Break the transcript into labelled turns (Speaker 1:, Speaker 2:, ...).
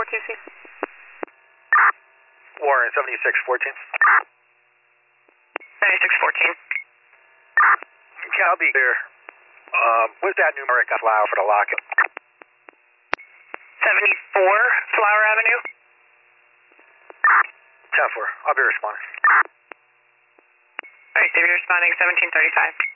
Speaker 1: QC.
Speaker 2: Warren, 7614.
Speaker 1: 7614.
Speaker 2: Okay, I'll be here. What's that numeric allow for the locket?
Speaker 1: 74 Flower Avenue.
Speaker 2: 10-4. I'll be responding.
Speaker 1: Alright, so you're responding 1735.